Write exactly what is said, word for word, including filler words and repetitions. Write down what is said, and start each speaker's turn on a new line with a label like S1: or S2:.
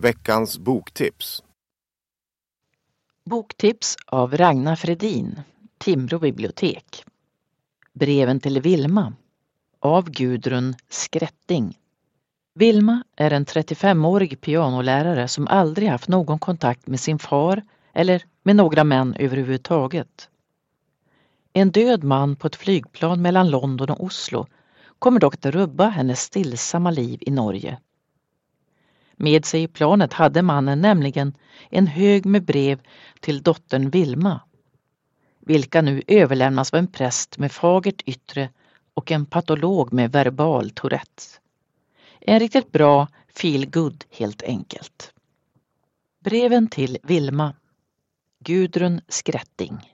S1: Veckans boktips.
S2: Boktips av Ragnar Fredin, Timrå bibliotek. Breven till Vilma av Gudrun Skrätting. Vilma är en trettiofemårig pianolärare som aldrig haft någon kontakt med sin far eller med några män överhuvudtaget. En död man på ett flygplan mellan London och Oslo kommer dock att rubba hennes stillsamma liv i Norge. Med sig i planet hade mannen nämligen en hög med brev till dottern Vilma, vilka nu överlämnas av en präst med fagert yttre och en patolog med verbal Tourette. En riktigt bra feel good helt enkelt. Breven till Vilma, Gudrun Skrätting.